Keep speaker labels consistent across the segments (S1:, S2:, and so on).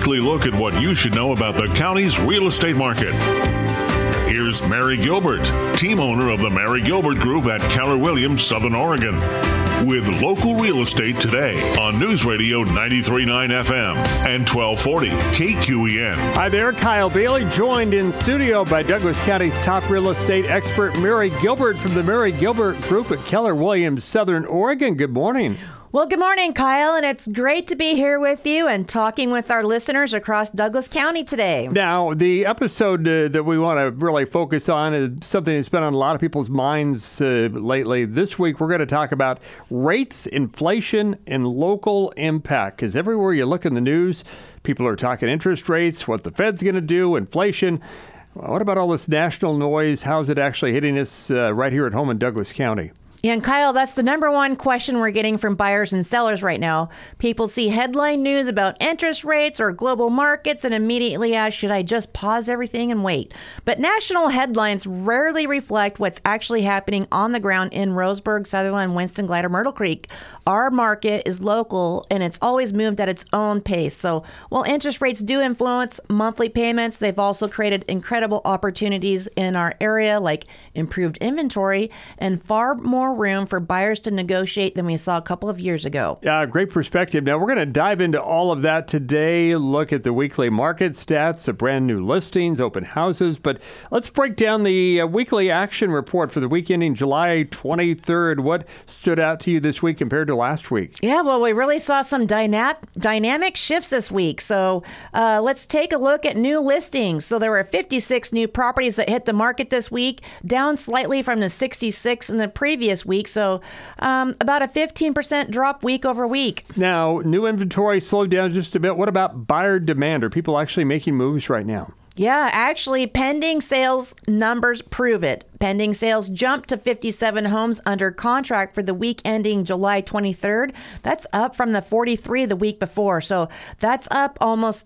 S1: weekly look at what you should know about the county's real estate market. Here's Mary Gilbert, team owner of the Mary Gilbert Group at Keller Williams, Southern Oregon, with local real estate today on News Radio 93.9 FM and 1240 KQEN.
S2: Hi there, Kyle Bailey, joined in studio by Douglas County's top real estate expert, Mary Gilbert from the Mary Gilbert Group at Keller Williams, Southern Oregon. Good morning.
S3: Well, good morning, Kyle, and it's great to be here with you and talking with our listeners across Douglas County today.
S2: Now, the episode that we want to really focus on is something that's been on a lot of people's minds lately. This week, we're going to talk about rates, inflation, and local impact, because everywhere you look in the news, people are talking interest rates, what the Fed's going to do, inflation. What about all this national noise? How's it actually hitting us right here at home in Douglas County?
S3: Yeah, and Kyle, that's the number one question we're getting from buyers and sellers right now. People see headline news about interest rates or global markets and immediately ask, should I just pause everything and wait? But national headlines rarely reflect what's actually happening on the ground in Roseburg, Sutherland, Winston, Glider, Myrtle Creek. Our market is local and it's always moved at its own pace. So while interest rates do influence monthly payments, they've also created incredible opportunities in our area, like improved inventory and far more room for buyers to negotiate than we saw a couple of years ago.
S2: Yeah, great perspective. Now, we're going to dive into all of that today, look at the weekly market stats, the brand new listings, open houses, but let's break down the weekly action report for the week ending July 23rd. What stood out to you this week compared to last week?
S3: Yeah, well, we really saw some dynamic shifts this week. So let's take a look at new listings. So there were 56 new properties that hit the market this week, down slightly from the 66 in the previous week. So about a 15% drop week over week.
S2: Now, new inventory slowed down just a bit. What about buyer demand? Are people actually making moves right now?
S3: Yeah, actually, pending sales numbers prove it. Pending sales jumped to 57 homes under contract for the week ending July 23rd. That's up from the 43 the week before. So that's up almost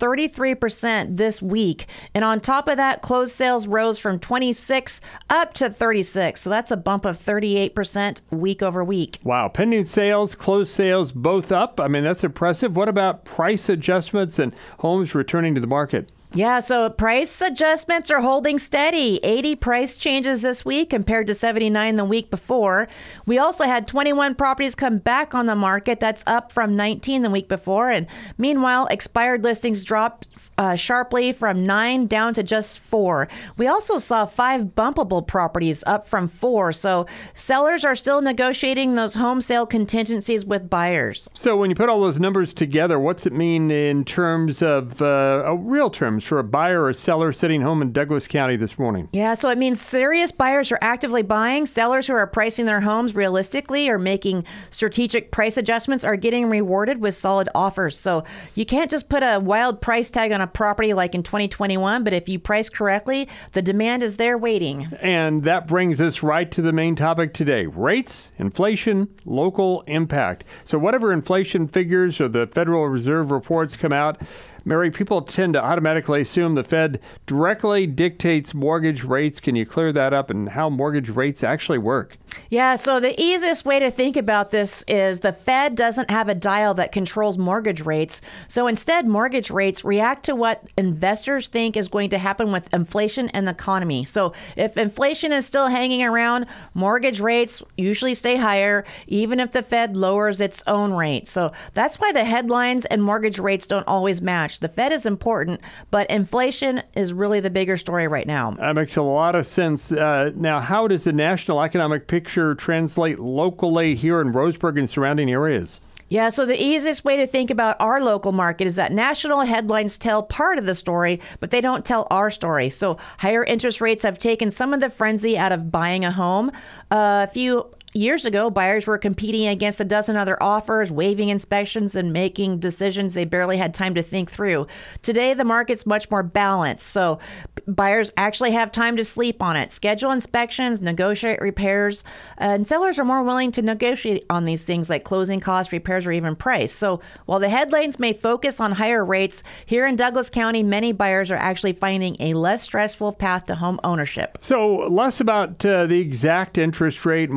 S3: 33% this week. And on top of that, closed sales rose from 26 up to 36. So that's a bump of 38% week over week.
S2: Wow. Pending sales, closed sales, both up. I mean, that's impressive. What about price adjustments and homes returning to the market?
S3: Yeah, so price adjustments are holding steady. 80 price changes this week compared to 79 the week before. We also had 21 properties come back on the market. That's up from 19 the week before. And meanwhile, expired listings dropped sharply from 9 down to just 4. We also saw 5 bumpable properties up from 4. So sellers are still negotiating those home sale contingencies with buyers.
S2: So when you put all those numbers together, what's it mean in terms of real terms for a buyer or a seller sitting home in Douglas County this morning?
S3: Yeah, so it means serious buyers are actively buying. Sellers who are pricing their homes realistically or making strategic price adjustments are getting rewarded with solid offers. So you can't just put a wild price tag on a property like in 2021, but if you price correctly, the demand is there waiting.
S2: And that brings us right to the main topic today: rates, inflation, local impact. So whatever inflation figures or the Federal Reserve reports come out, Mary, people tend to automatically assume the Fed directly dictates mortgage rates. Can you clear that up and how mortgage rates actually work?
S3: Yeah, so the easiest way to think about this is the Fed doesn't have a dial that controls mortgage rates. So instead, mortgage rates react to what investors think is going to happen with inflation and the economy. So if inflation is still hanging around, mortgage rates usually stay higher, even if the Fed lowers its own rate. So that's why the headlines and mortgage rates don't always match. The Fed is important, but inflation is really the bigger story right now.
S2: That makes a lot of sense. Now, how does the national economic picture translate locally here in Roseburg and surrounding areas?
S3: Yeah, so the easiest way to think about our local market is that national headlines tell part of the story, but they don't tell our story. So higher interest rates have taken some of the frenzy out of buying a home. A few years ago, buyers were competing against a dozen other offers, waiving inspections and making decisions they barely had time to think through. Today, the market's much more balanced, so buyers actually have time to sleep on it, schedule inspections, negotiate repairs, and sellers are more willing to negotiate on these things like closing costs, repairs, or even price. So while the headlines may focus on higher rates, here in Douglas County, many buyers are actually finding a less stressful path to home ownership.
S2: So less about the exact interest rate, more about the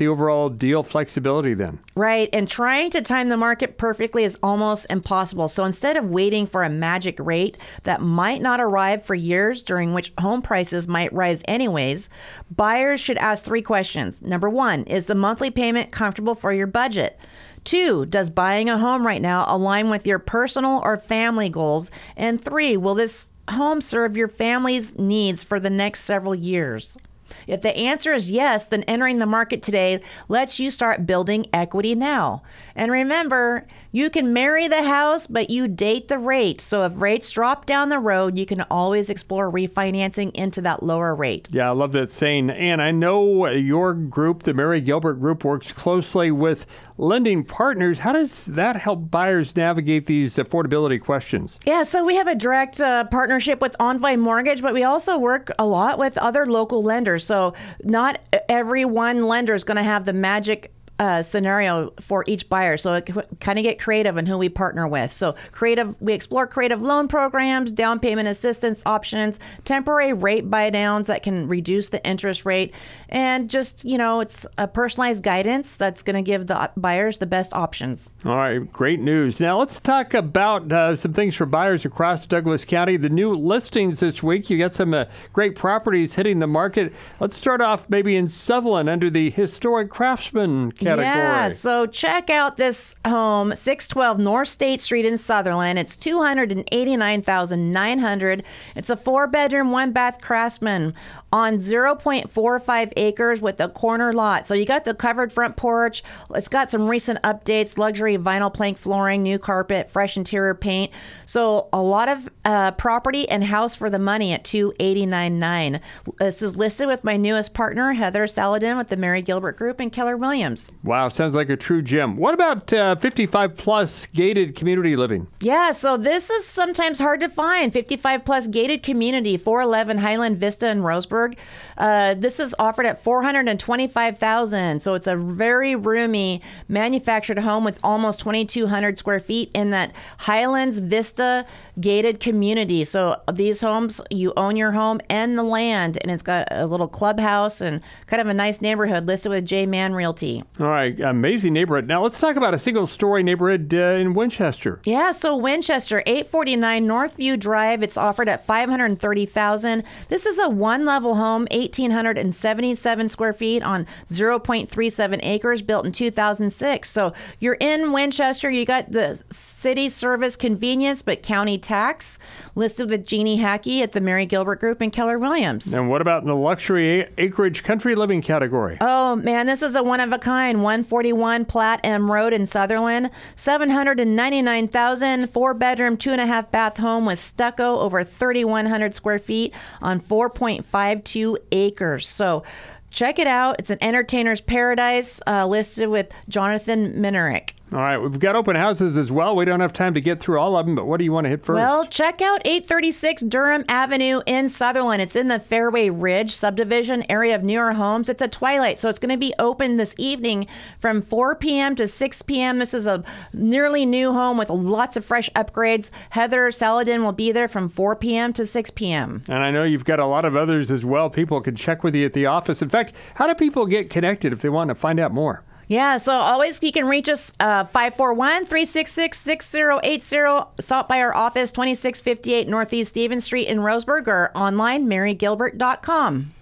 S2: overall deal flexibility then.
S3: Right. And trying to time the market perfectly is almost impossible. So instead of waiting for a magic rate that might not arrive for years, during which home prices might rise anyways, buyers should ask 3 questions. Number 1, is the monthly payment comfortable for your budget? 2, does buying a home right now align with your personal or family goals? And 3, will this home serve your family's needs for the next several years? If the answer is yes, then entering the market today lets you start building equity now. And remember, you can marry the house, but you date the rate. So if rates drop down the road, you can always explore refinancing into that lower rate.
S2: Yeah, I love that saying. And I know your group, the Mary Gilbert Group, works closely with lending partners. How does that help buyers navigate these affordability questions?
S3: Yeah, so we have a direct partnership with Envoy Mortgage, but we also work a lot with other local lenders. So not every one lender is going to have the magic scenario for each buyer. So it kind of get creative in who we partner with. So we explore creative loan programs, down payment assistance options, temporary rate buy downs that can reduce the interest rate, and just, it's a personalized guidance that's going to give the buyers the best options.
S2: All right, great news. Now let's talk about some things for buyers across Douglas County. The new listings this week, you got some great properties hitting the market. Let's start off maybe in Sutherland under the Historic Craftsman category.
S3: Yeah, so check out this home, 612 North State Street in Sutherland. It's $289,900. It's a 4-bedroom, 1-bath Craftsman on 0.45 acres with a corner lot. So you got the covered front porch. It's got some recent updates, luxury vinyl plank flooring, new carpet, fresh interior paint. So a lot of property and house for the money at $289,900. This is listed with my newest partner, Heather Saladin with the Mary Gilbert Group and Keller Williams.
S2: Wow, sounds like a true gem. What about 55-plus gated community living?
S3: Yeah, so this is sometimes hard to find. 55-plus gated community, 411 Highland Vista in Roseburg. This is offered at $425,000. So it's a very roomy manufactured home with almost 2,200 square feet in that Highlands Vista gated community. So these homes, you own your home and the land, and it's got a little clubhouse and kind of a nice neighborhood listed with J. Mann Realty.
S2: All right, amazing neighborhood. Now let's talk about a single-story neighborhood in Winchester.
S3: Yeah, so Winchester, 849 Northview Drive. It's offered at $530,000. This is a one-level home, 1,877 square feet on 0.37 acres, built in 2006. So you're in Winchester. You got the city service convenience, but county tax. Listed with Jeannie Hackey at the Mary Gilbert Group and Keller Williams.
S2: And what about in the luxury acreage country living category?
S3: Oh, man, this is a one-of-a-kind, 141 Platte M Road in Sutherland, $799,000, 4-bedroom, 2.5-bath home with stucco over 3,100 square feet on 4.52 acres. So check it out. It's an entertainer's paradise, listed with Jonathan Minerick.
S2: All right, we've got open houses as well. We don't have time to get through all of them, but what do you want to hit first?
S3: Well, check out 836 Durham Avenue in Sutherland. It's in the Fairway Ridge subdivision area of newer homes. It's a twilight, so it's going to be open this evening from 4 p.m. to 6 p.m. This is a nearly new home with lots of fresh upgrades. Heather Saladin will be there from 4 p.m. to 6 p.m.
S2: And I know you've got a lot of others as well. People can check with you at the office. In fact, how do people get connected if they want to find out more?
S3: Yeah, so always you can reach us 541-366-6080. Stop by our office, 2658 Northeast Stevens Street in Roseburg, or online, marygilbert.com.